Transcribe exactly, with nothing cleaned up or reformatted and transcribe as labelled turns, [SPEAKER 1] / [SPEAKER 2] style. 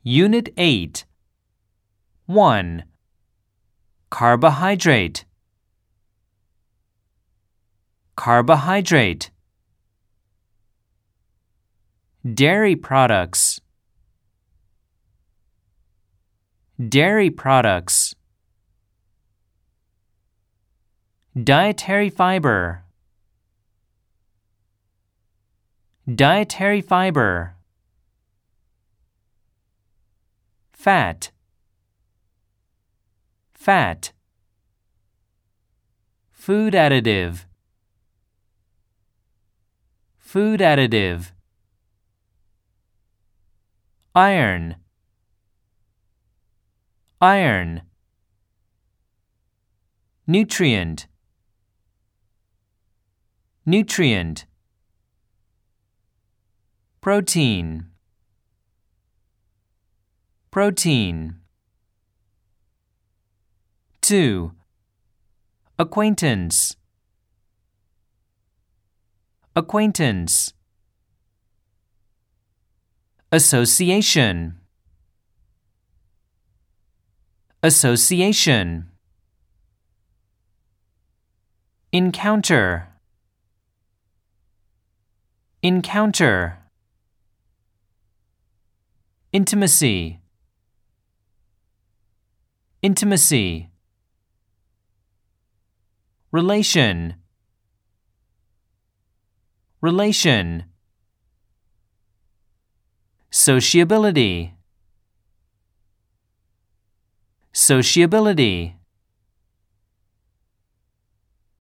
[SPEAKER 1] Unit eight. one. Carbohydrate. Carbohydrate. Dairy products. Dairy products. Dietary fiber. Dietary fiber. Fat. Fat. Food additive. Food additive. Iron. Iron. Nutrient. Nutrient. Protein. Protein. two. Acquaintance. Acquaintance. Association. Association. Encounter. Encounter. Intimacy. Intimacy. Relation. Relation. Sociability. Sociability.